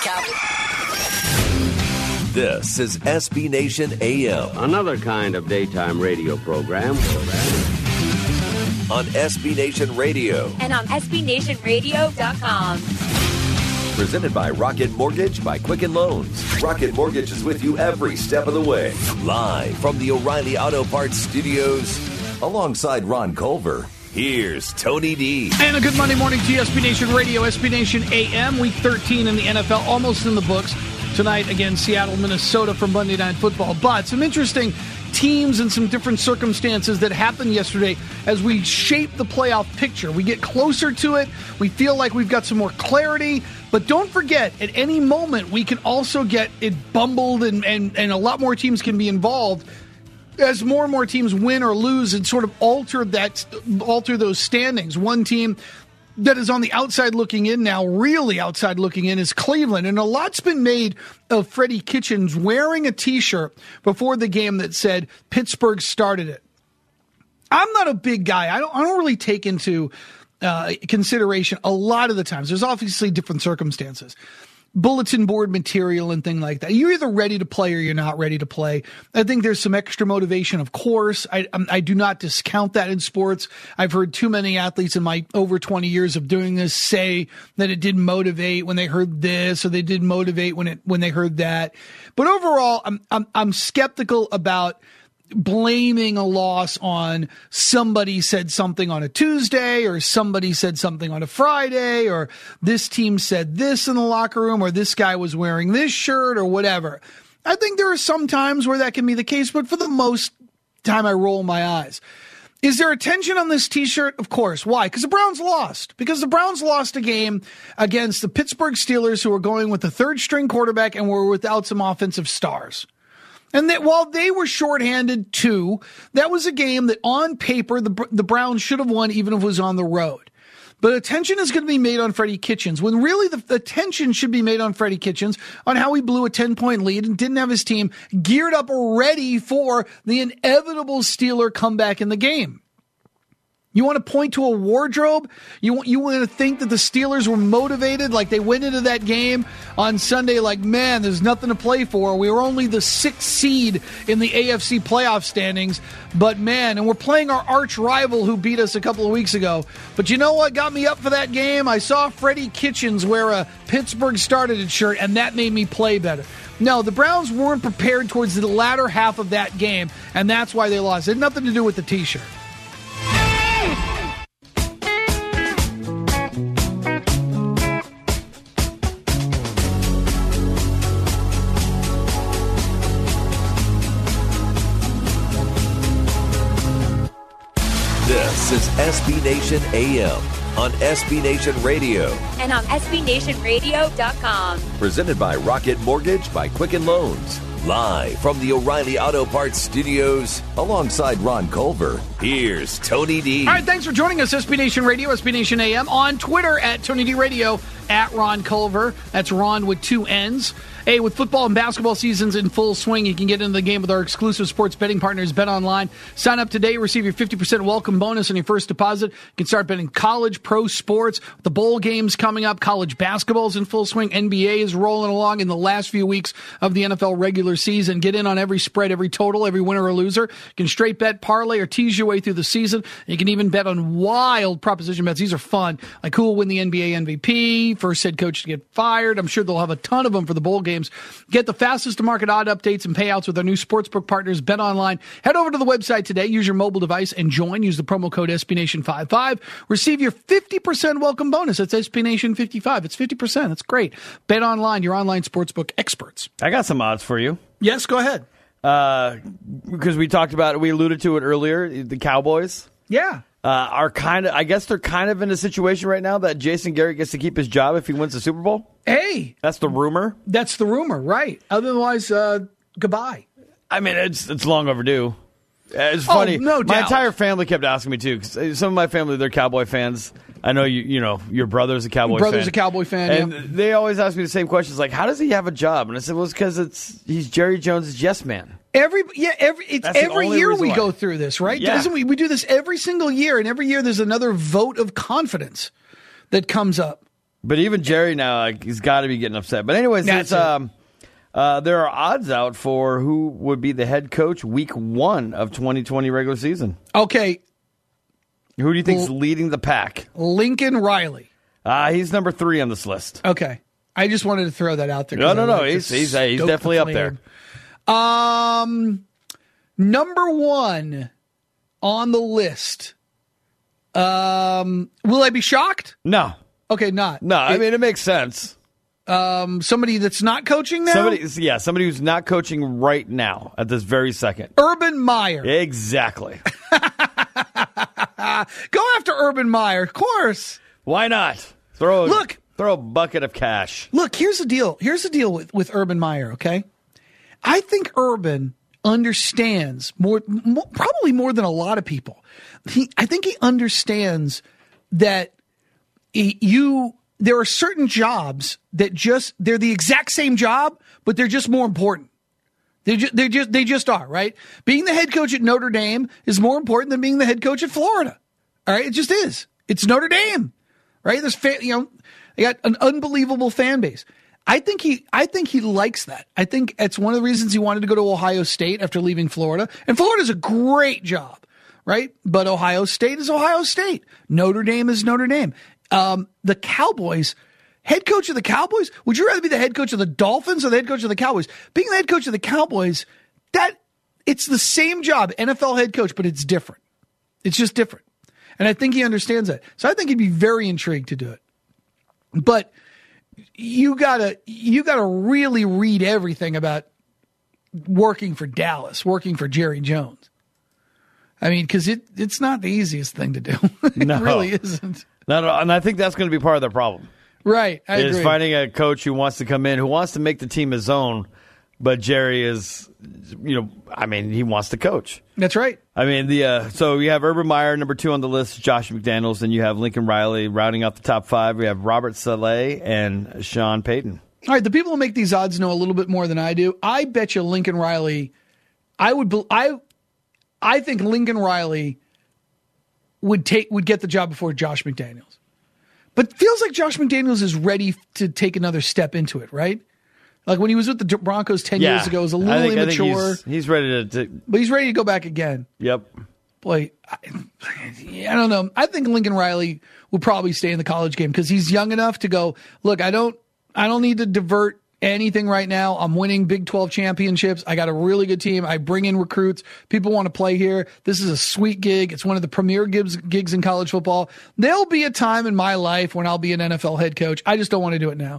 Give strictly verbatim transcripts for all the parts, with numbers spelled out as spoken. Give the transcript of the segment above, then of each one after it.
Captain. This is S B Nation A M. Another kind of daytime radio program. On S B Nation Radio. And on S B Nation Radio dot com. Presented by Rocket Mortgage by Quicken Loans. Rocket Mortgage is with you every step of the way. Live from the O'Reilly Auto Parts Studios. Alongside Ron Culver, here's Tony D. And a good Monday morning to you, S B Nation Radio, S B Nation A M. Week thirteen in the N F L, almost in the books. Tonight, again, Seattle, Minnesota for Monday Night Football. But some interesting teams and some different circumstances that happened yesterday as we shape the playoff picture. We get closer to it. We feel like we've got some more clarity. But don't forget, at any moment, we can also get it bumbled and, and, and a lot more teams can be involved as more and more teams win or lose and sort of alter that, alter those standings. One team that is on the outside looking in now, really outside looking in, is Cleveland. And a lot's been made of Freddie Kitchens wearing a T-shirt before the game that said, Pittsburgh started it. I'm not a big guy. I don't, I don't really take into uh, consideration a lot of the times. There's obviously different circumstances. Bulletin board material and thing like that. You're either ready to play or you're not ready to play. I think there's some extra motivation, of course. I, I do not discount that in sports. I've heard too many athletes in my over twenty years of doing this say that it didn't motivate when they heard this, or they didn't motivate when it when they heard that. But overall, I'm I'm, I'm skeptical about blaming a loss on somebody said something on a Tuesday, or somebody said something on a Friday, or this team said this in the locker room, or this guy was wearing this shirt, or whatever. I think there are some times where that can be the case, but for the most time I roll my eyes. Is there attention on this T-shirt? Of course. Why? Because the Browns lost. Because the Browns lost a game against the Pittsburgh Steelers, who were going with the third string quarterback and were without some offensive stars. And that while they were shorthanded too, that was a game that on paper the the Browns should have won even if it was on the road. But attention is going to be made on Freddie Kitchens, when really the, the attention should be made on Freddie Kitchens on how he blew a ten-point lead and didn't have his team geared up ready for the inevitable Steeler comeback in the game. You want to point to a wardrobe? You want, you want to think that the Steelers were motivated, like they went into that game on Sunday like, man, there's nothing to play for. We were only the sixth seed in the A F C playoff standings, but man, and we're playing our arch rival who beat us a couple of weeks ago. But you know what got me up for that game? I saw Freddie Kitchens wear a Pittsburgh started it shirt, and that made me play better. No, the Browns weren't prepared towards the latter half of that game, and that's why they lost. It had nothing to do with the T-shirt. This is S B Nation A M on S B Nation Radio. And on S B Nation Radio dot com. Presented by Rocket Mortgage by Quicken Loans. Live from the O'Reilly Auto Parts Studios. Alongside Ron Culver, here's Tony D. All right, thanks for joining us, S B Nation Radio, S B Nation A M. On Twitter at Tony D Radio, at Ron Culver. That's Ron with two N's. Hey, with football and basketball seasons in full swing, you can get into the game with our exclusive sports betting partners, BetOnline. Sign up today, receive your fifty percent welcome bonus on your first deposit. You can start betting college, pro sports, the bowl games coming up, college basketball's in full swing, N B A is rolling along in the last few weeks of the N F L regular season. Get in on every spread, every total, every winner or loser. You can straight bet, parlay, or tease your way through the season. You can even bet on wild proposition bets. These are fun, like who will win the N B A M V P, first head coach to get fired. I'm sure they'll have a ton of them for the bowl games. Get the fastest to market odd updates and payouts with our new sportsbook partners, BetOnline. Head over to the website today. Use your mobile device and join. Use the promo code S B Nation fifty-five. Receive your fifty percent welcome bonus. That's S B Nation fifty-five. It's fifty percent. That's great. BetOnline, your online sportsbook experts. I got some odds for you. Yes, go ahead. Uh, because we talked about it, we alluded to it earlier, the Cowboys. Yeah. Uh, are kind of, I guess they're kind of in a situation right now that Jason Garrett gets to keep his job if he wins the Super Bowl. Hey. That's the rumor. That's the rumor, right. Otherwise, uh, goodbye. I mean, it's it's long overdue. It's funny. Oh, no doubt. My entire family kept asking me, too, because some of my family, they're Cowboy fans. I know you. You know your brother's a Cowboy Your brother's fan. a Cowboy fan, and yeah. they always ask me the same questions, like, how does he have a job? And I said, well, it's because it's he's Jerry Jones' yes man. Every yeah, every it's That's the every only year reason we why. go through this, right? Yeah. Doesn't we? We do this every single year, and every year there's another vote of confidence that comes up. But even Jerry now, like, he's got to be getting upset. But anyways, That's it's, um, uh, there are odds out for who would be the head coach week one of twenty twenty regular season. Okay. Who do you think is L- leading the pack? Lincoln Riley. Uh, he's number three on this list. Okay. I just wanted to throw that out there. No, no, I no. like He's to he's, he's stoke definitely the up there. flame. Um, number one on the list. Um, will I be shocked? No. Okay, not. No, I It- mean, it makes sense. um, somebody that's not coaching now? Somebody, yeah, somebody who's not coaching right now at this very second. Urban Meyer. Exactly. Go after Urban Meyer, of course. Why not? Throw a, Look. throw a bucket of cash. Look, here's the deal. Here's the deal with, with Urban Meyer, okay? I think Urban understands more, more, probably more than a lot of people. He, I think he understands that he, you, there are certain jobs that just, they're the exact same job, but they're just more important. They just, they just, they just are, right? Being the head coach at Notre Dame is more important than being the head coach at Florida. All right. It just is. It's Notre Dame, right? There's, fa- you know, they got an unbelievable fan base. I think he, I think he likes that. I think it's one of the reasons he wanted to go to Ohio State after leaving Florida. And Florida's a great job, right? But Ohio State is Ohio State. Notre Dame is Notre Dame. Um, the Cowboys, head coach of the Cowboys. Would you rather be the head coach of the Dolphins or the head coach of the Cowboys? Being the head coach of the Cowboys, that it's the same job, N F L head coach, but it's different. It's just different. And I think he understands that. So I think he'd be very intrigued to do it. But you gotta, you gotta really read everything about working for Dallas, working for Jerry Jones. I mean, because it, it's not the easiest thing to do. It No. really isn't. No, no, and I think that's going to be part of the problem. Right, I is agree. finding a coach who wants to come in, who wants to make the team his own, but Jerry is, you know, I mean, he wants to coach. That's right. I mean, the uh, so you have Urban Meyer, number two on the list, Josh McDaniels, and you have Lincoln Riley rounding out the top five. We have Robert Saleh and Sean Payton. All right, the people who make these odds know a little bit more than I do. I bet you Lincoln Riley, I would, bel- I, I think Lincoln Riley would take would get the job before Josh McDaniels. But it feels like Josh McDaniels is ready to take another step into it, right? Like when he was with the Broncos ten Yeah. years ago, it was a I little think- I think immature, he's, he's ready to, to. but he's ready to go back again. Yep. Boy, I, I don't know. I think Lincoln Riley will probably stay in the college game because he's young enough to go, look, I don't, I don't need to divert anything right now. I'm winning Big twelve championships. I got a really good team. I bring in recruits. People want to play here. This is a sweet gig. It's one of the premier gigs, gigs in college football. There'll be a time in my life when I'll be an N F L head coach. I just don't want to do it now.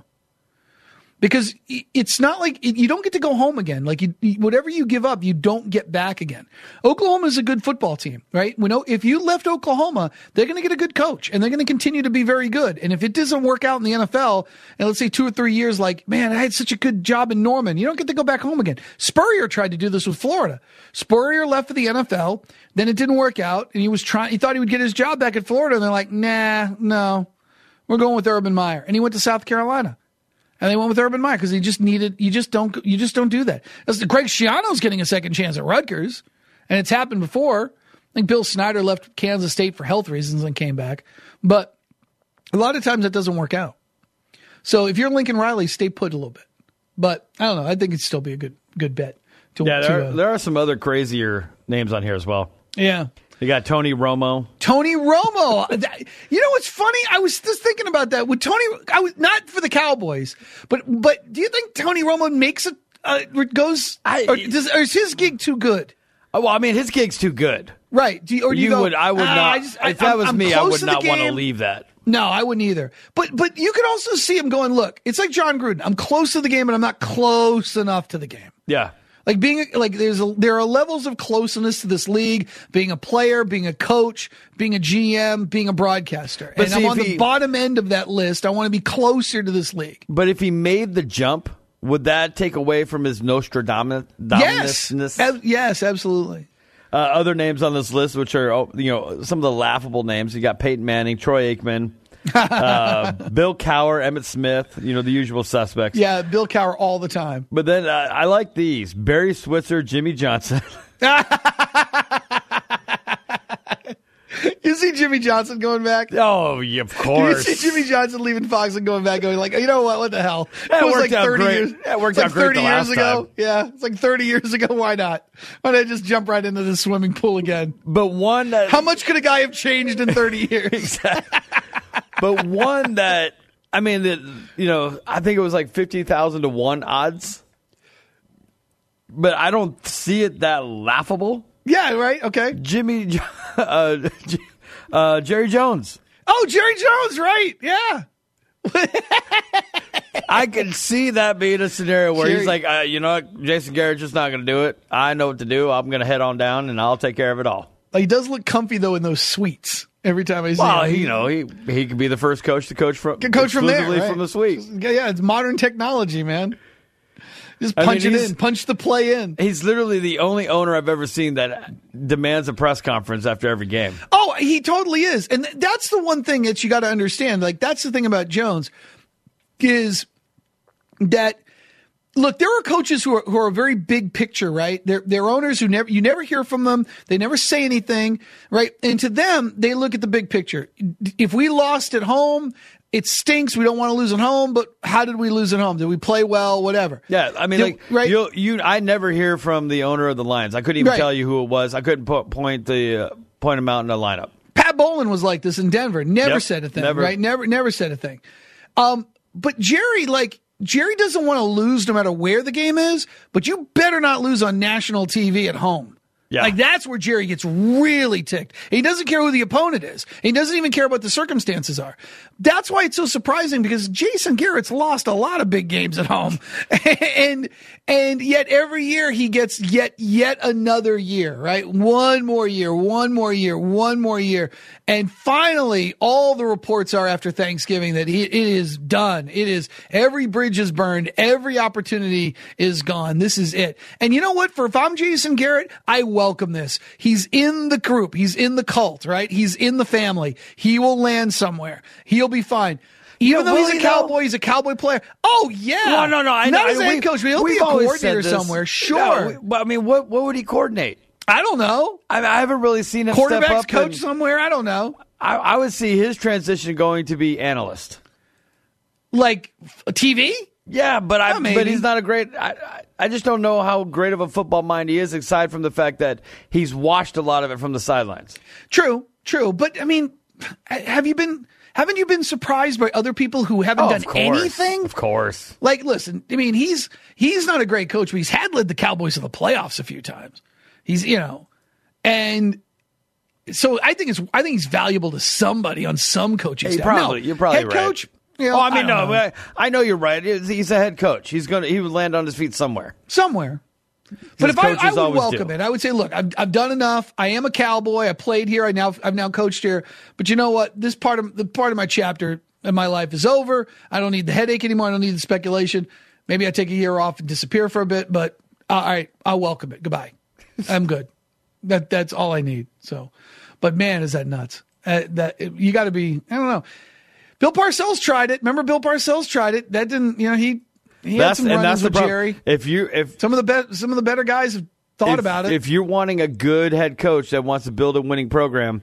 Because it's not like you don't get to go home again. Like you, whatever you give up, you don't get back again. Oklahoma is a good football team, right? We know if you left Oklahoma, they're going to get a good coach and they're going to continue to be very good. And if it doesn't work out in the N F L, and let's say two or three years, like, man, I had such a good job in Norman, you don't get to go back home again. Spurrier tried to do this with Florida. Spurrier left for the N F L, then it didn't work out, and he was trying. He thought he would get his job back at Florida, and they're like, nah, no, we're going with Urban Meyer, and he went to South Carolina. And they went with Urban Meyer because he just needed. You just don't. You just don't do that. That's the Greg Schiano's getting a second chance at Rutgers, and it's happened before. I think Bill Snyder left Kansas State for health reasons and came back, but a lot of times that doesn't work out. So if you're Lincoln Riley, stay put a little bit. But I don't know. I think it'd still be a good good bet. To, Yeah, there, to, are, uh, there are some other crazier names on here as well. yeah. You got Tony Romo. Tony Romo. That- you know what's funny? I was just thinking about that with Tony. I was not for the Cowboys, but but do you think Tony Romo makes it? Uh, goes I- or, does, or is his gig too good? Oh, well, I mean, his gig's too good. Right? Do you, or do you, You go, would, I would "Ah, not. I just- I- if that I'm- was I'm me, I close would to the not want to game." leave that. No, I wouldn't either. But but you could also see him going, look, it's like John Gruden. I'm close to the game, but I'm not close enough to the game. Yeah. Like being like there's a, there are levels of closeness to this league. Being a player, being a coach, being a G M, being a broadcaster, But and see, I'm if on the he- bottom end of that list. I want to be closer to this league. But if he made the jump, would that take away from his Nostradamus? Yes, Ab- yes, absolutely. Uh, other names on this list, which are oh, you know some of the laughable names. You got Peyton Manning, Troy Aikman, uh, Bill Cowher, Emmitt Smith. You know the usual suspects. Yeah, Bill Cowher all the time. But then uh, I like these: Barry Switzer, Jimmy Johnson. You see Jimmy Johnson going back? Oh, yeah, of course. You see Jimmy Johnson leaving Fox and going back, going like, you know what? What the hell? That it was worked like out thirty great. years. That worked like out great thirty the years last ago. time. Yeah, it's like thirty years ago. Why not? Why not just jump right into the swimming pool again? But one that How much could a guy have changed in thirty years? Exactly. But one that I mean, that you know, I think it was like fifty thousand to one odds. But I don't see it that laughable. Yeah, right. Okay. Jimmy, uh, uh, Jerry Jones. Oh, Jerry Jones, right? Yeah. I can see that being a scenario where Jerry, he's like, uh, you know what, Jason Garrett's just not going to do it. I know what to do. I'm going to head on down, and I'll take care of it all. He does look comfy, though, in those suites every time I see well, him. Well, you know, he he could be the first coach to coach from, Can coach from there, exclusively right? from the suite. Yeah, yeah, it's modern technology, man. Just I punch mean, it he's- in, punch the play in. He's literally the only owner I've ever seen that demands a press conference after every game. Oh, he totally is. And th- that's the one thing that you got to understand. Like, that's the thing about Jones is that, look, there are coaches who are, who are very big picture, right? They're, they're owners who never, you never hear from them. They never say anything, right? And to them, they look at the big picture. If we lost at home, it stinks. We don't want to lose at home, but how did we lose at home? Did we play well? Whatever. Yeah, I mean, Did- like, right? you, you, I never hear from the owner of the Lions. I couldn't even Right. tell you who it was. I couldn't po- point the uh, point him out in the lineup. Pat Bowlen was like this in Denver. Never Yep, said a thing, never. right? Never, never said a thing. Um, but Jerry, like, Jerry doesn't want to lose no matter where the game is, but you better not lose on national T V at home. Yeah. Like, that's where Jerry gets really ticked. He doesn't care who the opponent is. He doesn't even care what the circumstances are. That's why it's so surprising, because Jason Garrett's lost a lot of big games at home. and and yet every year he gets yet yet another year, right? One more year, one more year, one more year. And finally, all the reports are after Thanksgiving that he, it is done. It is, every bridge is burned. Every opportunity is gone. This is it. And you know what? For if I'm Jason Garrett, I welcome this. He's in the group. He's in the cult, right? He's in the family. He will land somewhere. He'll be fine. Even Yeah, though will he's a he, cowboy, though? he's a cowboy player. Oh, yeah. No, no, no. I know. Not as a I- head we- coach, but he'll be we've a always coordinator said this. somewhere. Sure. Yeah, we- but I mean, what what would he coordinate? I don't know. I, I haven't really seen him step Quarterbacks up. coach and- somewhere. I don't know. I, I would see his transition going to be analyst. Like f- T V? Yeah, but I Yeah, maybe. but he's not a great. I, I I just don't know how great of a football mind he is, aside from the fact that he's watched a lot of it from the sidelines. True, true. But I mean, have you been? Haven't you been surprised by other people who haven't Oh, done of course. anything? Of course. Like, listen, I mean, he's he's not a great coach, but he's had led the Cowboys to the playoffs a few times. He's, you know, and so I think it's I think he's valuable to somebody on some coaching He staff. probably, No, you're probably head right. coach. You know, oh, I mean, don't no, know. I, I know you're right. He's he's a head coach. He's gonna he would land on his feet somewhere. somewhere. But if I, I coaches would always welcome do. it, I would say, look, I've, I've done enough. I am a Cowboy. I played here. I now I've now coached here. But you know what? This part of the part of my chapter in my life is over. I don't need the headache anymore. I don't need the speculation. Maybe I take a year off and disappear for a bit. But uh, all right, I'll welcome it. Goodbye. I'm good. That that's all I need. So, but man, is that nuts? Uh, that you got to be. I don't know. Bill Parcells tried it. Remember, Bill Parcells tried it. That didn't. You know, he he That's had some and run-ins that's the with problem. Jerry. If you if Some of the be- some of the better guys have thought if, about it. If you're wanting a good head coach that wants to build a winning program,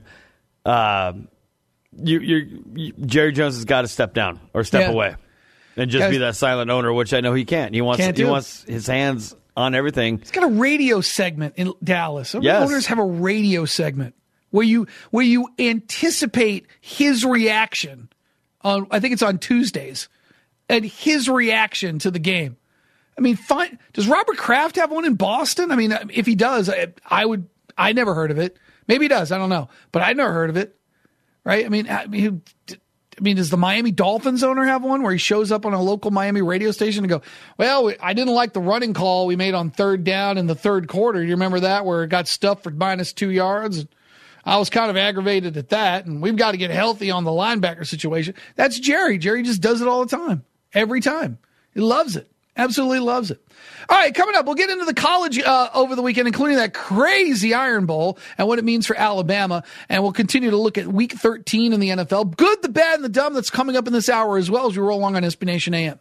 um, you, you're, you, Jerry Jones has got to step down or step Yeah. away and just Guys- be that silent owner, which I know he can't. He wants Can't he do it. wants his hands on everything. He's got a radio segment in Dallas. Some Yes. owners have a radio segment where you where you anticipate his reaction on. I think it's on Tuesdays, and his reaction to the game. I mean, fine. Does Robert Kraft have one in Boston? I mean, if he does, I, I would. I never heard of it. Maybe he does. I don't know, but I never heard of it. Right? I mean, I mean, I mean, does the Miami Dolphins owner have one where he shows up on a local Miami radio station and go, well, I didn't like the running call we made on third down in the third quarter. Do you remember that, where it got stuffed for minus two yards? I was kind of aggravated at that, and we've got to get healthy on the linebacker situation. That's Jerry. Jerry just does it all the time, every time. He loves it. Absolutely loves it. All right, coming up, we'll get into the college uh, over the weekend, including that crazy Iron Bowl and what it means for Alabama. And we'll continue to look at Week thirteen in the N F L. Good, the bad, and the dumb that's coming up in this hour as well as we roll along on S B Nation A M.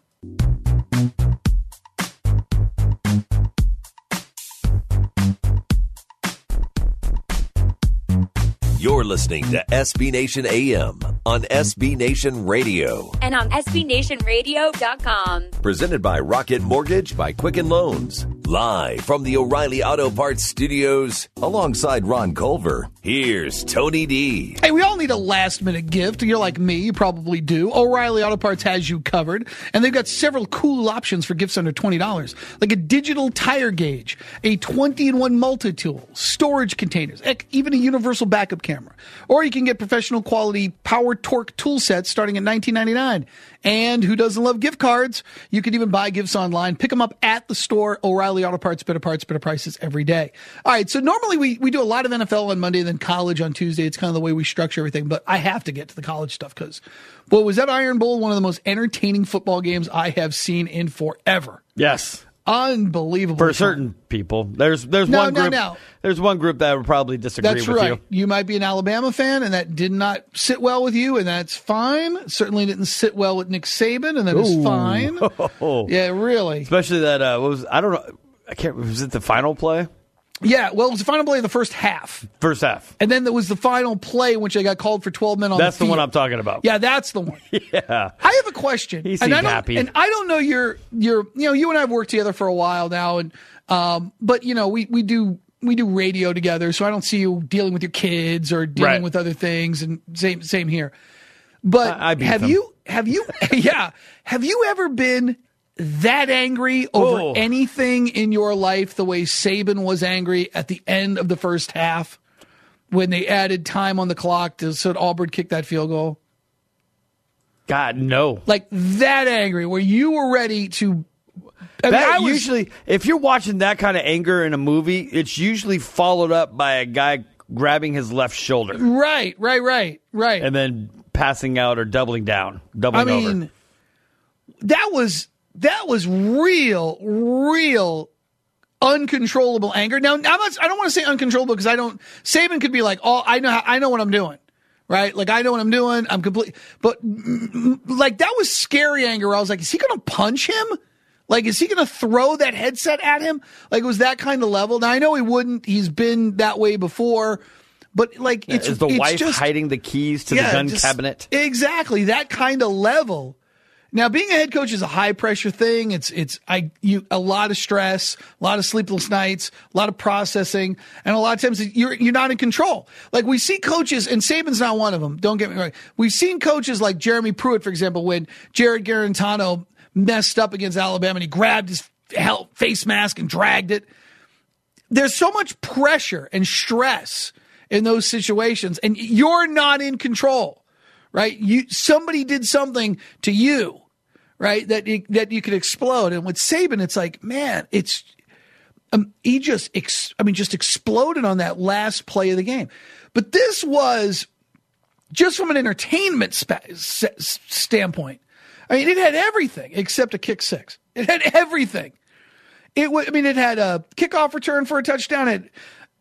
You're listening to S B Nation A M on S B Nation Radio. And on S B Nation Radio dot com. Presented by Rocket Mortgage by Quicken Loans. Live from the O'Reilly Auto Parts Studios, alongside Ron Culver, here's Tony D. Hey, we all need a last-minute gift. You're like me, you probably do. O'Reilly Auto Parts has you covered, and they've got several cool options for gifts under twenty dollars, like a digital tire gauge, a twenty in one multi-tool, storage containers, even a universal backup camera. Or you can get professional quality Power Torque tool sets starting at nineteen ninety-nine dollars. And who doesn't love gift cards? You can even buy gifts online. Pick them up at the store. O'Reilly Auto Parts, better parts, better prices every day. All right, so normally we, we do a lot of N F L on Monday and then college on Tuesday. It's kind of the way we structure everything. But I have to get to the college stuff because, boy, was that Iron Bowl one of the most entertaining football games I have seen in forever. Yes. Unbelievable. For certain people. There's there's no, one no, group no. There's one group that would probably disagree that's with right. you. You might be an Alabama fan, and that did not sit well with you, and that's fine. It certainly didn't sit well with Nick Saban, and that Ooh. is fine. Oh. Yeah, really. Especially that uh, what was I don't know. I can't. Was it the final play? Yeah, well, it was the final play of the first half. First half. And then there was the final play in which they got called for twelve men on That's the field. the one I'm talking about. Yeah, that's the one. Yeah. I have a question. He and seemed I don't, happy. And I don't know your, your, you know, you and I have worked together for a while now, and um, but, you know, we, we do we do radio together, so I don't see you dealing with your kids or dealing Right. with other things, and same same here. But I, I beat have them. you, have you, yeah, have you ever been that angry over Oh. anything in your life the way Saban was angry at the end of the first half when they added time on the clock to so that Auburn kicked that field goal? God, no. Like that angry where you were ready to. I mean, That I was, usually, if you're watching that kind of anger in a movie, it's usually followed up by a guy grabbing his left shoulder right, right, right, right. and then passing out or doubling down, I doubling mean, over. that was that was real, real uncontrollable anger. Now, I'm not, I don't want to say uncontrollable because I don't. Saban could be like, "Oh, I know, how, I know what I'm doing." Right? Like, I know what I'm doing. I'm complete. But, mm, like, that was scary anger. I was like, is he going to punch him? Like, is he going to throw that headset at him? Like, it was that kind of level. Now, I know he wouldn't. He's been that way before. But, like, it's Is the it's wife just, hiding the keys to yeah, the gun just- cabinet? Exactly. That kind of level. Now, being a head coach is a high pressure thing. It's it's I you a lot of stress, a lot of sleepless nights, a lot of processing, and a lot of times you're you're not in control. Like we see coaches, and Saban's not one of them. Don't get me wrong. We've seen coaches like Jeremy Pruitt, for example, when Jared Garantano messed up against Alabama and he grabbed his face mask and dragged it. There's so much pressure and stress in those situations, and you're not in control. Right? You somebody did something to you, right? That you, that you could explode. And with Saban, it's like, man, it's um, he just ex, I mean, just exploded on that last play of the game. But this was just from an entertainment spa- s- standpoint. I mean, it had everything except a kick six. It had everything. It w- I mean, it had a kickoff return for a touchdown. It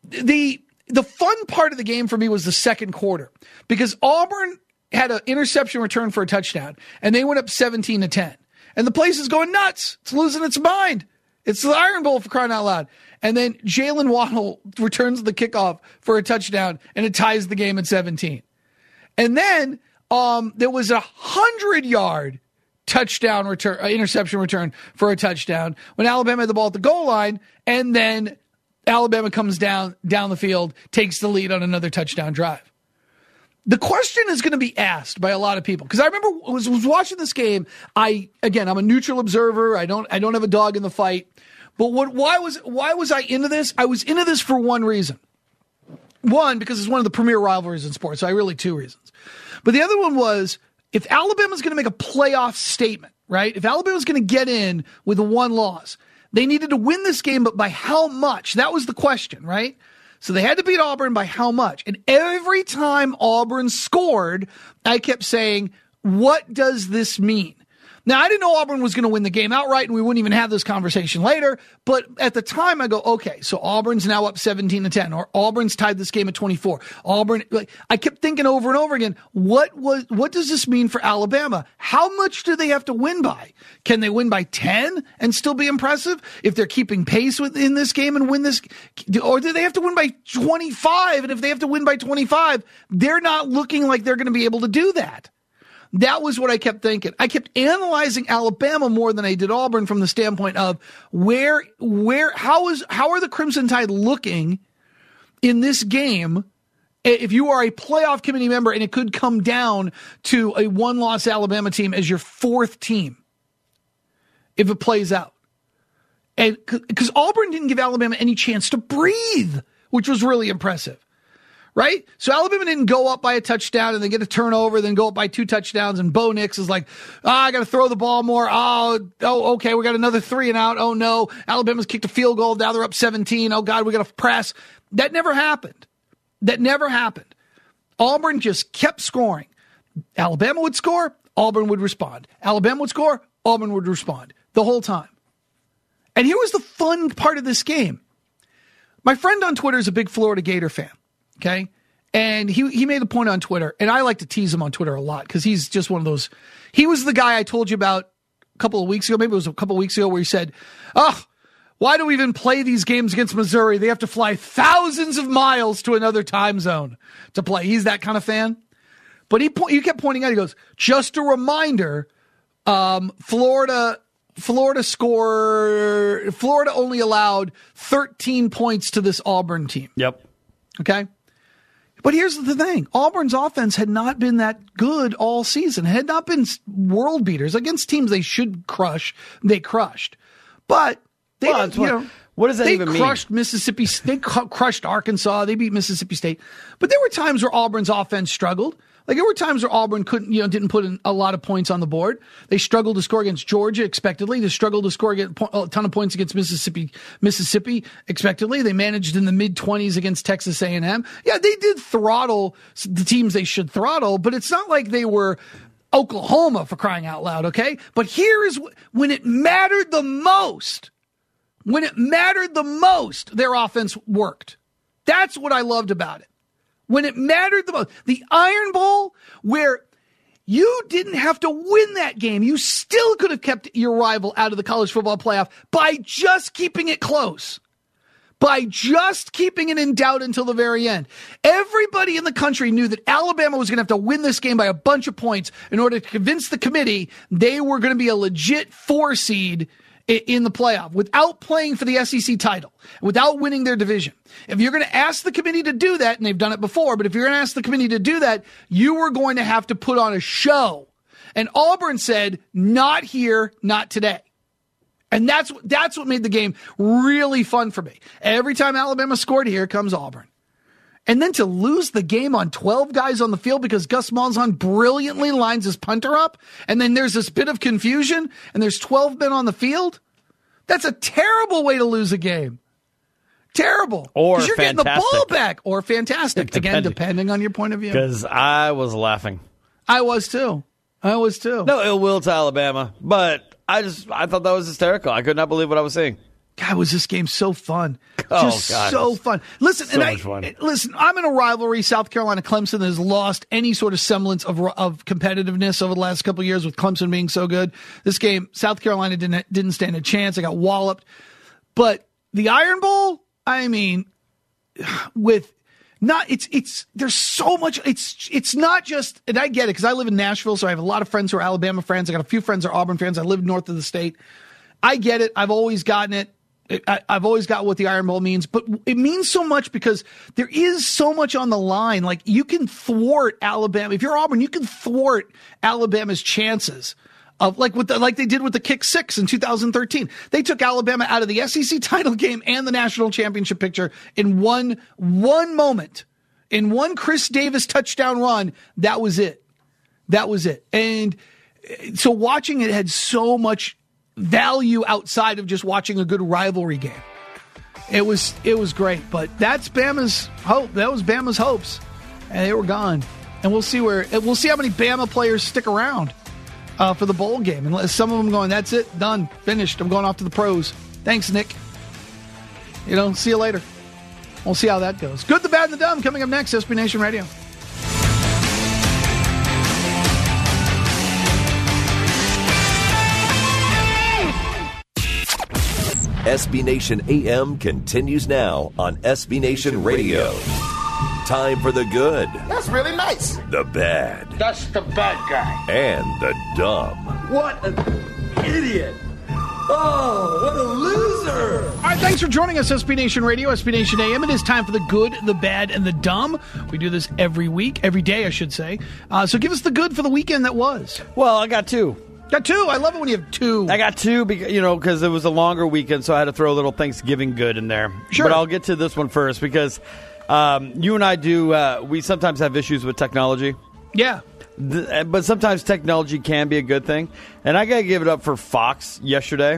the the fun part of the game for me was the second quarter because Auburn had an interception return for a touchdown, and they went up seventeen to ten. And the place is going nuts. It's losing its mind. It's the Iron Bowl, for crying out loud. And then Jalen Waddle returns the kickoff for a touchdown, and it ties the game at seventeen. And then um, there was a hundred-yard touchdown return, uh, interception return for a touchdown when Alabama had the ball at the goal line, and then Alabama comes down down the field, takes the lead on another touchdown drive. The question is going to be asked by a lot of people because I remember was was watching this game. I again, I'm a neutral observer. I don't I don't have a dog in the fight. But what why was why was I into this? I was into this for one reason. One, because it's one of the premier rivalries in sports. So I really two reasons. But the other one was if Alabama's going to make a playoff statement, right? If Alabama's going to get in with a one loss, they needed to win this game, but by how much? That was the question, right? So they had to beat Auburn by how much? And every time Auburn scored, I kept saying, what does this mean? Now, I didn't know Auburn was going to win the game outright, and we wouldn't even have this conversation later. But at the time, I go, okay, so Auburn's now up seventeen to ten, or Auburn's tied this game at twenty-four. Auburn, like, I kept thinking over and over again, what was, what does this mean for Alabama? How much do they have to win by? Can they win by ten and still be impressive if they're keeping pace with in this game and win this? Or do they have to win by twenty-five? And if they have to win by twenty-five, they're not looking like they're going to be able to do that. That was what I kept thinking. I kept analyzing Alabama more than I did Auburn from the standpoint of where, where, how is, how are the Crimson Tide looking in this game? If you are a playoff committee member and it could come down to a one-loss Alabama team as your fourth team, if it plays out. And because Auburn didn't give Alabama any chance to breathe, which was really impressive. Right? So Alabama didn't go up by a touchdown and then get a turnover, then go up by two touchdowns, and Bo Nix is like, oh, I got to throw the ball more. Oh, oh, okay, we got another three and out. Oh, no. Alabama's kicked a field goal. Now they're up seventeen. Oh, God, we got to press. That never happened. That never happened. Auburn just kept scoring. Alabama would score, Auburn would respond. Alabama would score, Auburn would respond the whole time. And here was the fun part of this game. My friend on Twitter is a big Florida Gator fan. Okay. And he, he made a point on Twitter, and I like to tease him on Twitter a lot because he's just one of those. He was the guy I told you about a couple of weeks ago. Maybe it was a couple of weeks ago where he said, oh, why do we even play these games against Missouri? They have to fly thousands of miles to another time zone to play. He's that kind of fan. But he, po- he kept pointing out, he goes, just a reminder, um, Florida, Florida score, Florida only allowed thirteen points to this Auburn team. Yep. Okay. But here's the thing. Auburn's offense had not been that good all season. It had not been world beaters against teams they should crush. They crushed. But they, well, you what, know, what does that they even mean? They crushed Mississippi. They cu- crushed Arkansas. They beat Mississippi State. But there were times where Auburn's offense struggled. Like there were times where Auburn couldn't, you know, didn't put in a lot of points on the board. They struggled to score against Georgia expectedly. They struggled to score a ton of points against Mississippi, Mississippi expectedly. They managed in the mid twenties against Texas A and M. Yeah, they did throttle the teams they should throttle, but it's not like they were Oklahoma for crying out loud. Okay, but here is when it mattered the most. When it mattered the most, their offense worked. That's what I loved about it. When it mattered the most. The Iron Bowl, where you didn't have to win that game. You still could have kept your rival out of the college football playoff by just keeping it close. By just keeping it in doubt until the very end. Everybody in the country knew that Alabama was going to have to win this game by a bunch of points in order to convince the committee they were going to be a legit four seed in the playoff without playing for the S E C title, without winning their division. If you're going to ask the committee to do that, and they've done it before, but if you're going to ask the committee to do that, you were going to have to put on a show. And Auburn said, not here, not today. And that's, that's what made the game really fun for me. Every time Alabama scored, here comes Auburn. And then to lose the game on twelve guys on the field because Gus Malzahn brilliantly lines his punter up, and then there's this bit of confusion, and there's twelve men on the field. That's a terrible way to lose a game. Terrible. Or because you're fantastic. getting the ball back. Or fantastic. Depending. Again, depending on your point of view. Because I was laughing. I was too. I was too. No ill will to Alabama, but I just I thought that was hysterical. I could not believe what I was seeing. God, was this game so fun. Oh, Just God, so fun. Listen, so and much I, fun. listen, I'm in a rivalry. South Carolina Clemson has lost any sort of semblance of of competitiveness over the last couple of years with Clemson being so good. This game, South Carolina didn't didn't stand a chance. I got walloped. But the Iron Bowl, I mean, with not it's it's there's so much it's it's not just, and I get it because I live in Nashville, so I have a lot of friends who are Alabama fans. I got a few friends who are Auburn fans. I live north of the state. I get it. I've always gotten it. I, I've always got what the Iron Bowl means, but it means so much because there is so much on the line. Like you can thwart Alabama. If you're Auburn, you can thwart Alabama's chances of like with the, like they did with the kick six in two thousand thirteen. They took Alabama out of the S E C title game and the national championship picture in one, one moment, in one Chris Davis touchdown run. That was it. That was it. And so watching it had so much value outside of just watching a good rivalry game. It was it was great, but that's Bama's hope. That was Bama's hopes, and they were gone. And we'll see where we'll see how many Bama players stick around. uh, for the bowl game. And some of them going, that's it, done, finished. I'm going off to the pros. Thanks, Nick. You know, see you later. We'll see how that goes. Good, the bad, and the dumb coming up next, S B Nation Radio. S B Nation A M continues now on S B Nation Radio. Time for the good, That's really nice. the bad, That's the bad guy. and the dumb. What an idiot. Oh, what a loser. All right, thanks for joining us, S B Nation Radio, S B Nation A M. It is time for the good, the bad, and the dumb. We do this every week, every day, I should say. Uh, so give us the good for the weekend that was. Well, I got two. Got two. I love it when you have two. I got two, because, you know, because it was a longer weekend, so I had to throw a little Thanksgiving good in there. Sure. But I'll get to this one first, because um, you and I do, uh, we sometimes have issues with technology. Yeah. Th- But sometimes technology can be a good thing. And I got to give it up for Fox yesterday,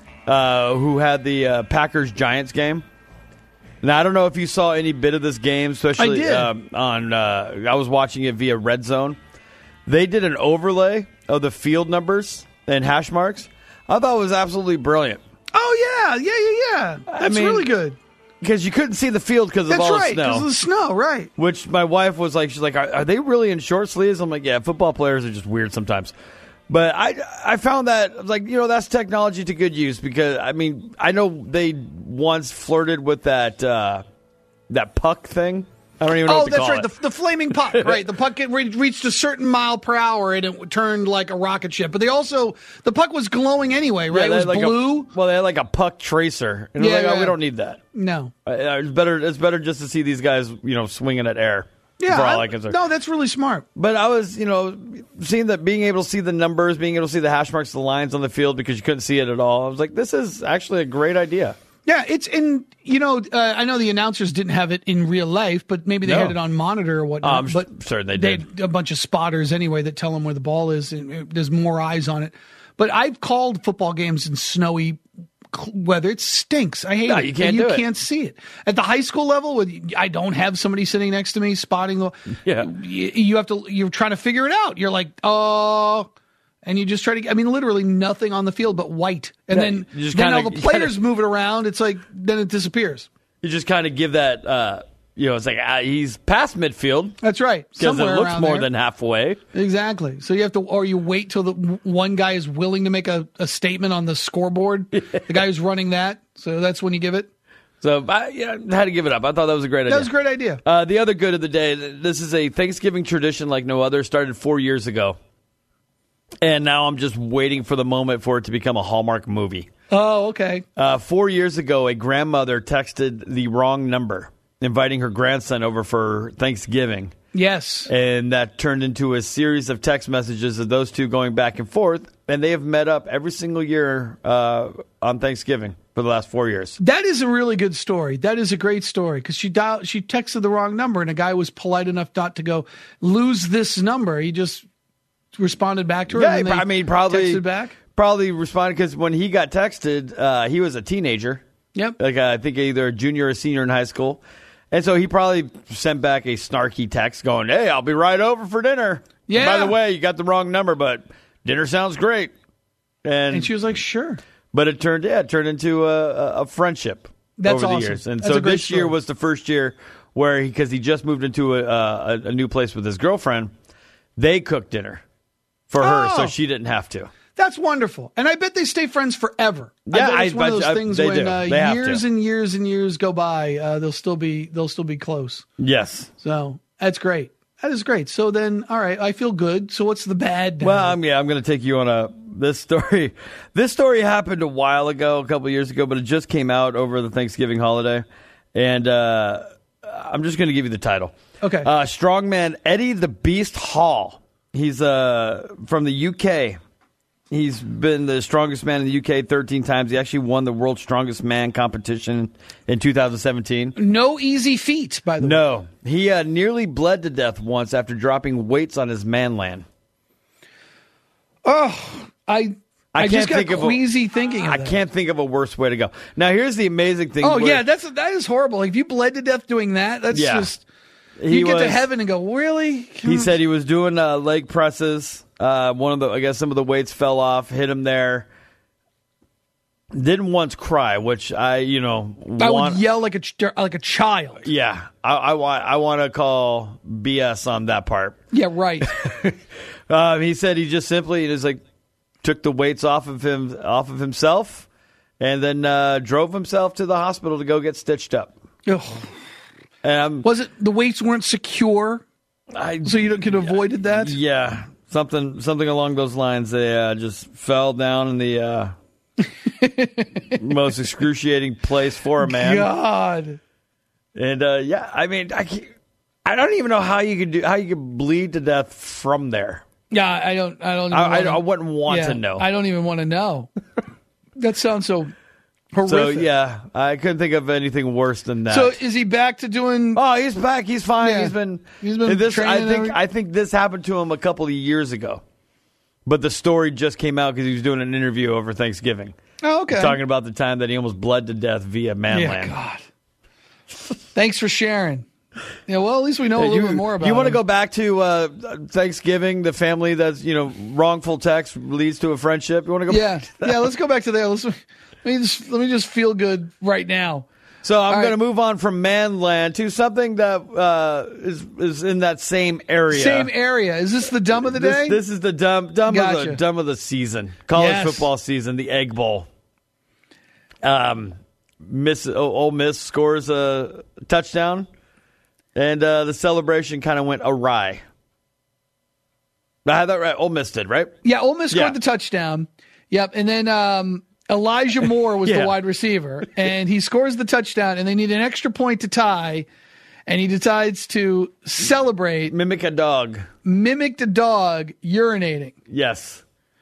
uh, who had the uh, Packers-Giants game. Now, I don't know if you saw any bit of this game, especially I did. Um, on, uh, I was watching it via Red Zone. They did an overlay of the field numbers and hash marks. I thought it was absolutely brilliant. Oh, yeah. Yeah, yeah, yeah. That's mean, really good. Because you couldn't see the field because of That's all right, the because snow. of the snow, right. Which my wife was like, she's like, are, are they really in short sleeves? I'm like, yeah, football players are just weird sometimes. But I, I found that, I was like, you know, that's technology to good use, because, I mean, I know they once flirted with that uh, that puck thing. I don't even know Oh, what to that's call right. it. The, the flaming puck, right. The puck it re- reached a certain mile per hour and it turned like a rocket ship. But they also, the puck was glowing anyway, right? Yeah, it they was had like blue. A, well, they had like a puck tracer. And yeah, like, oh, yeah. we don't need that. No. Uh, it's better. It's better just to see these guys, you know, swinging at air. Yeah. for all I- I can say. no, that's really smart. But I was, you know, seeing that, being able to see the numbers, being able to see the hash marks, the lines on the field, because you couldn't see it at all. I was like, this is actually a great idea. Yeah, it's in, you know, uh, I know the announcers didn't have it in real life, but maybe they No. had it on monitor or whatnot. Um, I'm but sure they They did. had a bunch of spotters anyway that tell them where the ball is, and it- there's more eyes on it. But I've called football games in snowy cl- weather. It stinks. I hate No, it. you can't And you do it. can't see it. At the high school level, with I don't have somebody sitting next to me spotting the. Yeah. You, you have to. You're trying to figure it out. You're like, oh. And you just try to, I mean, literally nothing on the field but white. And Yeah, then, you just then kinda- all the you kinda- players move it around. It's like, then it disappears. You just kind of give that, uh, you know, it's like uh, he's past midfield That's right. because Somewhere it looks around more there. than halfway. Exactly. So you have to, or you wait till the one guy is willing to make a, a statement on the scoreboard. The guy who's running that. So that's when you give it. So I, yeah, I had to give it up. I thought that was a great idea. That was a great idea. Uh, the other good of the day, this is a Thanksgiving tradition like no other. Started four years ago. And now I'm just waiting for the moment for it to become a Hallmark movie. Oh, okay. Uh, four years ago, a grandmother texted the wrong number, inviting her grandson over for Thanksgiving. Yes. And that turned into a series of text messages of those two going back and forth. And they have met up every single year uh, on Thanksgiving for the last four years. That is a really good story. That is a great story because she dialed, she texted the wrong number and a guy was polite enough not to go lose this number. He just responded back to her. Yeah, and then they I mean, probably texted back. Probably responded because when he got texted, uh, he was a teenager. Yep. Like uh, I think either a junior or a senior in high school. And so he probably sent back a snarky text going, hey, I'll be right over for dinner. Yeah. By the way, you got the wrong number, but dinner sounds great. And, And she was like, sure. but it turned, yeah, it turned into a, a- a friendship That's over the awesome. years. And That's so a great this year story. was the first year where, because he, he just moved into a, a, a new place with his girlfriend, they cooked dinner for her so Oh. she didn't have to. That's wonderful. And I bet they stay friends forever. Yeah, I bet it's I one of bet those you- I- things they when do. uh, They have years to. and years and years go by, uh, they'll still be they'll still be close. Yes. So that's great. That is great. So then, all right, I feel good. So what's the bad? Now? Well, I'm, yeah, I'm going to take you on a this story. This story happened a while ago, a couple of years ago, but it just came out over the Thanksgiving holiday, and uh, I'm just going to give you the title. Okay. Uh, strongman Eddie the Beast Hall. He's uh, from the U K. He's been the strongest man in the U K thirteen times. He actually won the World's Strongest Man competition in two thousand seventeen. No easy feat, by the way. No, he uh, nearly bled to death once after dropping weights on his manland. Oh, I I I, just can't got think of a- queasy thinking of I that. can't think of a worse way to go. Now, here's the amazing thing. Oh where yeah, that's that is horrible. Like, if you bled to death doing that, that's Yeah. just he you get to was- heaven and go, really? He said he was doing uh, leg presses, Uh, one of the, I guess some of the weights fell off, hit him there. Didn't once cry, which I, you know, I want, would yell like a ch- like a child. Yeah, I, I want I want to call B S on that part. Yeah, right. uh, he said he just simply just like took the weights off of him off of himself, and then uh, drove himself to the hospital to go get stitched up. Ugh. And I'm, Was it the weights weren't secure, I, so you could have avoided that? Yeah, something something along those lines. They uh, just fell down in the. Uh, most excruciating place for a man. God. And uh, yeah, I mean, I can't, I don't even know how you could do how you could bleed to death from there. Yeah, I don't. I don't. Even I, wanna, I, I wouldn't want yeah, to know. I don't even want to know. That sounds so horrific. So yeah, I couldn't think of anything worse than that. So is he back to doing? Oh, he's back. He's fine. Yeah. He's been. He's been This, I training think. every- I think this happened to him a couple of years ago, but the story just came out because he was doing an interview over Thanksgiving. Oh, okay. Talking about the time that he almost bled to death via Manland. Yeah, God. Thanks for sharing. Yeah, well, at least we know a Hey, little you, bit more about You want to him. go back to uh, Thanksgiving, the family that's, you know, wrongful text leads to a friendship? You want to go Yeah, back to that? yeah. Let's go back to there. Let's let me just let me just feel good right now. So I'm All going to right. move on from Manland to something that uh, is is in that same area. Same area. Is this the dumb of the This, day? this is the dumb dumb of Gotcha. the dumb of the season, college Yes. football season, the Egg Bowl. Um, Miss Ole Miss scores a touchdown, and uh, the celebration kind of went awry. I had that right. Ole Miss did, right? Yeah, Ole Miss scored Yeah. the touchdown. Yep, and then um, Elijah Moore was Yeah. the wide receiver, and he scores the touchdown, and they need an extra point to tie, and he decides to celebrate, Mimic a dog. mimicked a dog urinating. Yes.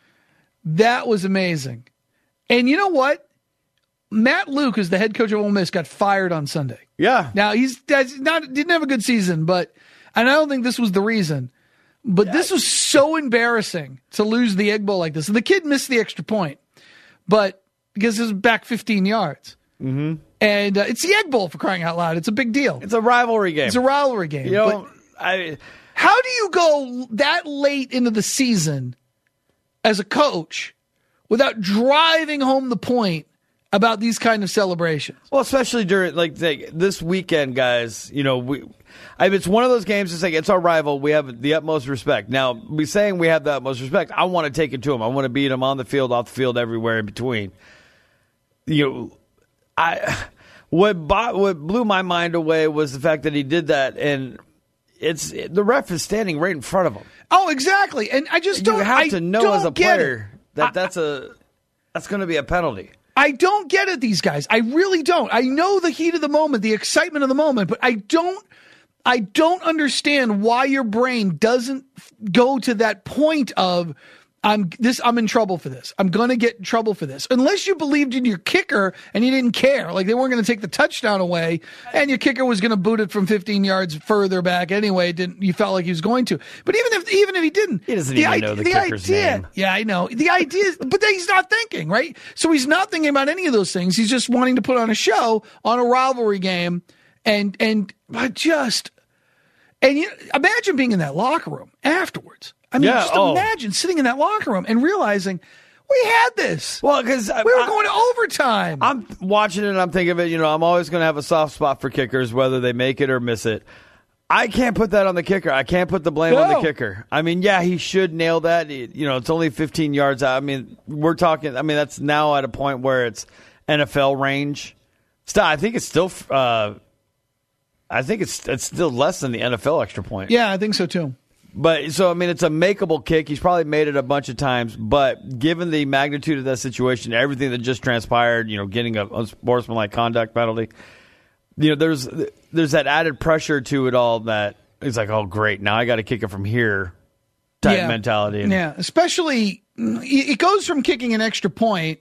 That was amazing. And you know what? Matt Luke, who's the head coach of Ole Miss, got fired on Sunday. Yeah. Now he's that's not didn't have a good season, but and I don't think this was the reason. But this was so embarrassing to lose the Egg Bowl like this. And the kid missed the extra point, but because it was back fifteen yards. Mm-hmm. And uh, it's the Egg Bowl, for crying out loud. It's a big deal. It's a rivalry game. It's a rivalry game. You know, But I how do you go that late into the season as a coach without driving home the point about these kind of celebrations? well, especially during like, like this weekend, guys. You know, we. I mean, it's one of those games. It's like it's our rival. We have the utmost respect. Now, we saying we have the utmost respect. I want to take it to him. I want to beat him on the field, off the field, everywhere in between. You know, I what bo- what blew my mind away was the fact that he did that, and it's the ref is standing right in front of him. Oh, exactly. And I just don't You have I to know don't as a get player it. that I- that's a that's going to be a penalty. I don't get it, these guys. I really don't. I know the heat of the moment, the excitement of the moment, but I don't I don't understand why your brain doesn't go to that point of I'm this I'm in trouble for this. I'm going to get in trouble for this. Unless you believed in your kicker and you didn't care. Like they weren't going to take the touchdown away and your kicker was going to boot it from fifteen yards further back anyway. Didn't you felt like he was going to. But even if even if he didn't. He doesn't the even idea, know the the kicker's idea, name. Yeah, I know. The idea is but then he's not thinking, right? So he's not thinking about any of those things. He's just wanting to put on a show on a rivalry game and and I just and you imagine being in that locker room afterwards. I mean, Yeah, just oh. imagine sitting in that locker room and realizing we had this. Well, because We were going to overtime. I'm watching it and I'm thinking of it, you know, I'm always going to have a soft spot for kickers, whether they make it or miss it. I can't put that on the kicker. I can't put the blame on the No. kicker. I mean, yeah, he should nail that. It- you know, it's only fifteen yards out. I mean, we're talking, I mean, that's now at a point where it's N F L range. Still, I think it's still, uh, I think it's it's still less than the N F L extra point. yeah, I think so too. But so I mean, it's a makeable kick. He's probably made it a bunch of times. But given the magnitude of that situation, everything that just transpired, you know, getting a unsportsmanlike conduct penalty, you know, there's there's that added pressure to it all that it's like, oh, great, now I got to kick it from here, type Yeah. mentality. And Yeah, especially it goes from kicking an extra point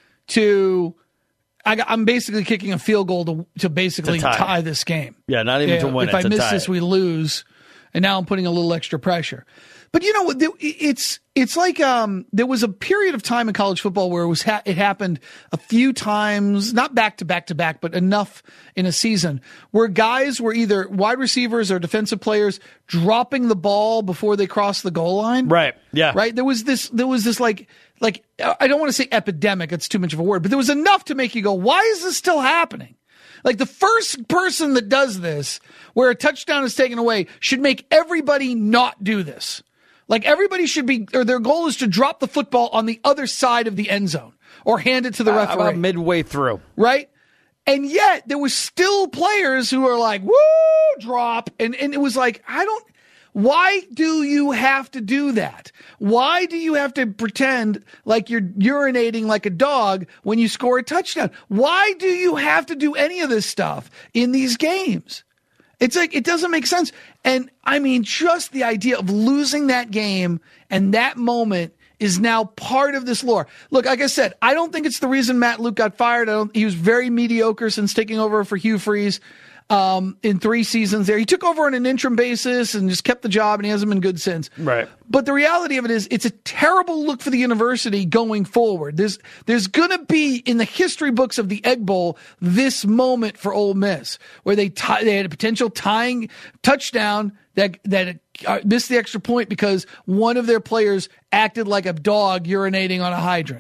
to I, I'm basically kicking a field goal to to basically To tie. tie this game. yeah, not even Yeah, to win if it. I to miss tie this, it. we lose. and now I'm putting a little extra pressure. But you know what? It's it's like um, there was a period of time in college football where it was ha- it happened a few times, not back to back to back, but enough in a season where guys were either wide receivers or defensive players dropping the ball before they crossed the goal line. Right. Yeah. Right. There was this. There was this like like I don't want to say epidemic. It's too much of a word, but there was enough to make you go, "Why is this still happening?" Like the first person that does this, where a touchdown is taken away, should make everybody not do this. Like everybody should be, or their goal is to drop the football on the other side of the end zone or hand it to the referee. About midway through. Right? And yet there was still players who are like, woo, drop. And, and it was like, I don't, why do you have to do that? Why do you have to pretend like you're urinating like a dog when you score a touchdown? Why do you have to do any of this stuff in these games? It's like, it doesn't make sense. And I mean, just the idea of losing that game and that moment is now part of this lore. Look, like I said, I don't think it's the reason Matt Luke got fired. I don't, he was very mediocre since taking over for Hugh Freeze um, in three seasons there. He took over on an interim basis and just kept the job, and he hasn't been good since. Right. But the reality of it is, it's a terrible look for the university going forward. There's there's going to be, in the history books of the Egg Bowl, this moment for Ole Miss where they tie, they had a potential tying touchdown that that uh, missed the extra point because one of their players acted like a dog urinating on a hydrant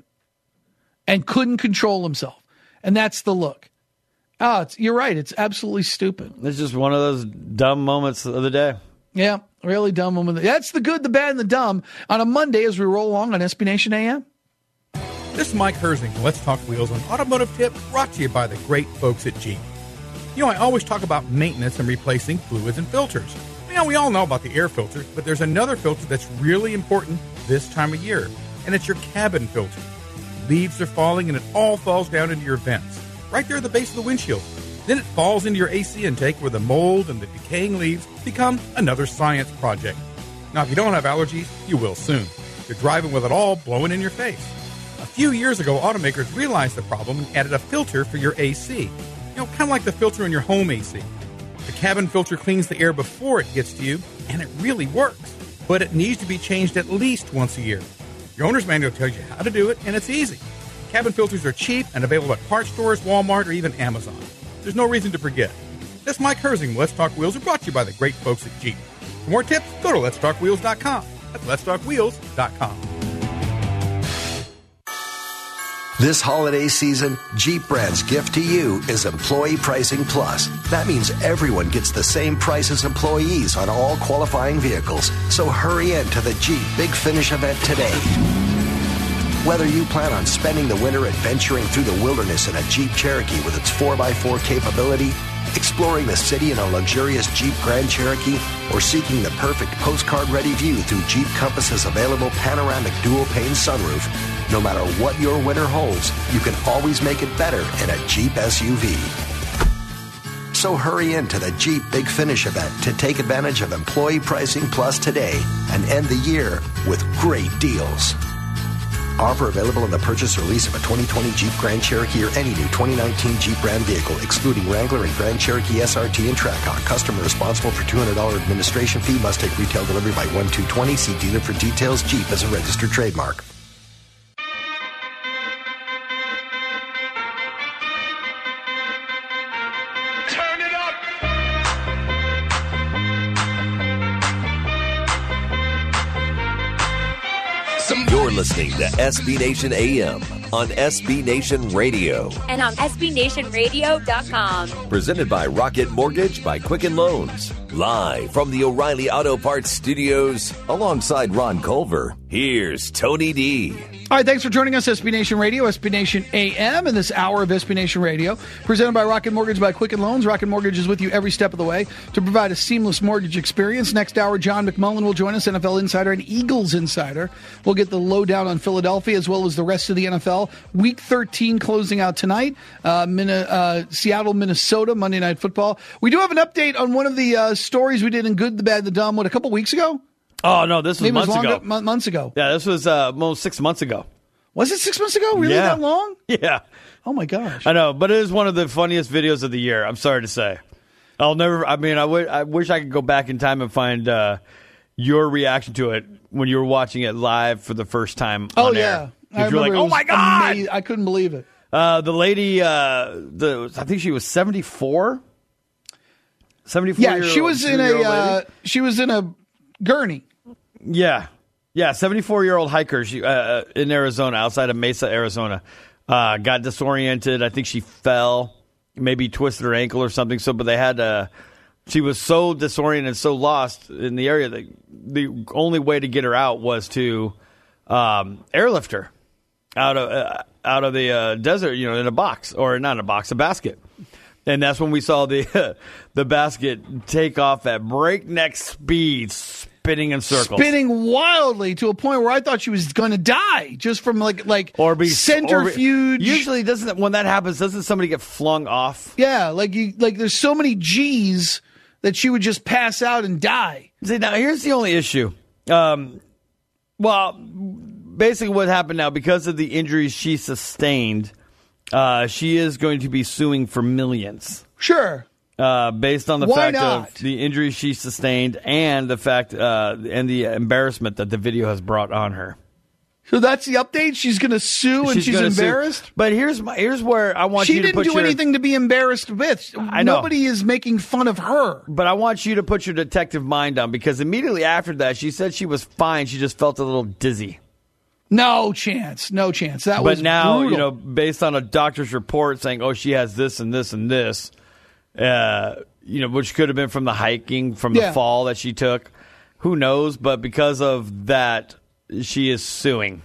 and couldn't control himself. And that's the look. Oh, it's, you're right. It's absolutely stupid. It's just one of those dumb moments of the day. Yeah, really dumb moment. That's the good, the bad, and the dumb on a Monday as we roll along on S B Nation A M. This is Mike Herzing. Let's Talk Wheels on Automotive Tip, brought to you by the great folks at Jeep. You know, I always talk about maintenance and replacing fluids and filters. You know, we all know about the air filter, but there's another filter that's really important this time of year, and it's your cabin filter. Leaves are falling, and it all falls down into your vents, right there at the base of the windshield. Then it falls into your A C intake where the mold and the decaying leaves become another science project. Now, if you don't have allergies, you will soon. You're driving with it all blowing in your face. A few years ago, automakers realized the problem and added a filter for your A C. You know, kind of like the filter in your home A C. The cabin filter cleans the air before it gets to you, and it really works. But it needs to be changed at least once a year. Your owner's manual tells you how to do it, and it's easy. Cabin filters are cheap and available at parts stores, Walmart, or even Amazon. There's no reason to forget. This is Mike Herzing. Let's Talk Wheels are brought to you by the great folks at Jeep. For more tips, go to lets talk wheels dot com. That's lets talk wheels dot com. This holiday season, Jeep brand's gift to you is Employee Pricing Plus. That means everyone gets the same price as employees on all qualifying vehicles. So hurry in to the Jeep Big Finish event today. Whether you plan on spending the winter adventuring through the wilderness in a Jeep Cherokee with its four by four capability, exploring the city in a luxurious Jeep Grand Cherokee, or seeking the perfect postcard-ready view through Jeep Compass's available panoramic dual-pane sunroof, no matter what your winter holds, you can always make it better in a Jeep S U V. So hurry into the Jeep Big Finish event to take advantage of Employee Pricing Plus today and end the year with great deals. Offer available in the purchase or lease of a twenty twenty Jeep Grand Cherokee or any new twenty nineteen Jeep Ram vehicle, excluding Wrangler and Grand Cherokee S R T and Trackhawk. Customer responsible for two hundred dollars administration fee. Must take retail delivery by one two twenty. See dealer for details. Jeep is a registered trademark. Turn it up! You're listening to S B Nation A M on S B Nation Radio. And on S B Nation Radio dot com. Presented by Rocket Mortgage by Quicken Loans. Live from the O'Reilly Auto Parts Studios, alongside Ron Culver, here's Tony D. All right, thanks for joining us, S B Nation Radio, S B Nation A M, in this hour of S B Nation Radio, presented by Rocket Mortgage by Quicken Loans. Rocket Mortgage is with you every step of the way to provide a seamless mortgage experience. Next hour, John McMullen will join us, N F L Insider and Eagles Insider. We'll get the lowdown on Philadelphia as well as the rest of the N F L. Week thirteen closing out tonight. Uh, Min- uh, Seattle, Minnesota, Monday Night Football. We do have an update on one of the uh, stories we did in Good, the Bad, the Dumb, what, a couple weeks ago? Oh, no, this was Maybe months it was longer, ago. m- months ago. Yeah, this was uh, almost six months ago. Was it six months ago? Really Yeah. that long? Yeah. Oh, my gosh. I know, but it is one of the funniest videos of the year, I'm sorry to say. I'll never. I mean, I would. I wish I could go back in time and find uh, your reaction to it when you were watching it live for the first time. Oh on yeah, air. You were like, it "Oh was my god!" amazing. I couldn't believe it. Uh, the lady, uh, the I think she was seventy-four. seventy-four. Yeah, she was in a. Uh, she was in a gurney. Yeah, yeah, seventy-four-year-old hiker she, uh, in Arizona, outside of Mesa, Arizona, uh, got disoriented. I think she fell. Maybe twisted her ankle or something. So, but they had uh she was so disoriented, so lost in the area that the only way to get her out was to um, airlift her out of uh, out of the uh, desert, you know, in a box or not in a box, a basket. And that's when we saw the the basket take off at breakneck speed, spinning in circles, spinning wildly to a point where I thought she was going to die just from like like or be centrifuge. Or be, usually, doesn't when that happens, doesn't somebody get flung off? Yeah, like you like there's so many G's that she would just pass out and die. See, now here's the only issue. Um, well, basically, what happened now because of the injuries she sustained, uh, she is going to be suing for millions. Sure. Uh, based on the Why fact not? of the injuries she sustained and the fact uh, and the embarrassment that the video has brought on her. So that's the update. She's going to sue and she's, gonna sue. embarrassed. But here's my here's where I want she you to didn't put do your, anything to be embarrassed with. I know. Nobody is making fun of her. But I want you to put your detective mind on because immediately after that, she said she was fine. She just felt a little dizzy. No chance. No chance. That but was now, brutal. you know, based on a doctor's report saying, "Oh, she has this and this and this," uh, you know, which could have been from the hiking, from the Yeah. fall that she took. Who knows? But because of that, she is suing.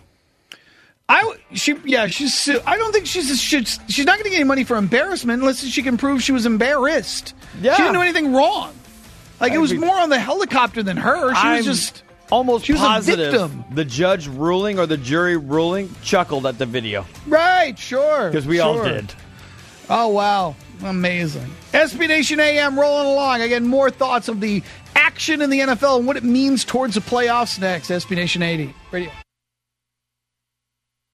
I she yeah she's su- I don't think she's she's, she's not going to get any money for embarrassment unless she can prove she was embarrassed. Yeah. She didn't do anything wrong. Like I it was mean- more on the helicopter than her. She I'm was just almost she was positive a victim. the judge ruling or the jury ruling chuckled at the video Right, sure. because we all sure. did. Oh, wow. Amazing. S B Nation A M rolling along. Again, more thoughts of the action in the N F L and what it means towards the playoffs next. S B Nation eighty Radio.